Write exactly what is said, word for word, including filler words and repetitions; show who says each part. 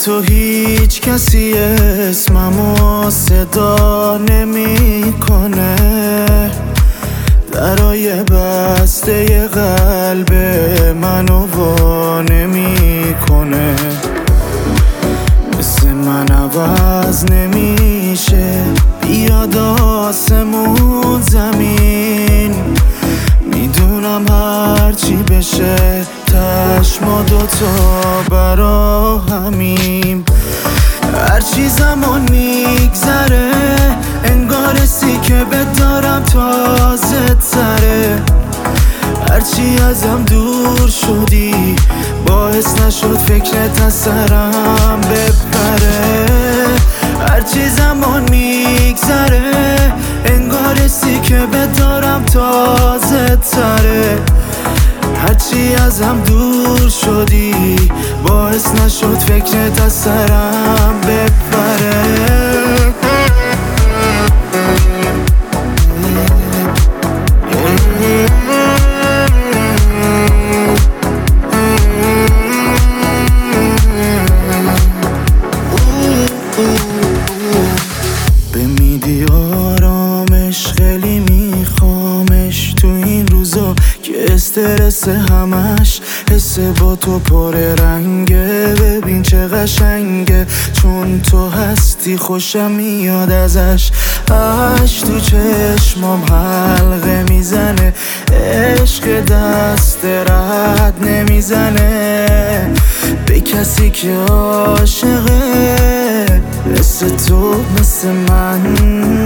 Speaker 1: تو هیچ کسی اسممو صدا نمیکنه، درای بسته قلب منو وا نمیکنه. مثل من عوض نمیشه، بیاد آسمون زمین. میدونم هرچی بشه تش ما دوتا برا همیم. هرچی زمان میگذره انگار سی که بدارم تازه تره. هرچی ازم دور شدی باعث نشد فکرت از سرم بپره. هرچی زمان میگذره انگار سی که بدارم تازه تره. هرچی ازم دور شدی باعث نشد فکرت از سرم بپره. بمیدی آرامش خیلی میخوامش تو این روزا که استرس همش حس با تو پر رنگه. ببین چه قشنگه چون تو هستی خوشم میاد ازش. اش تو چشمام حلقه میزنه، عشق دست رد نمیزنه به کسی که عاشقه مثل تو مثل من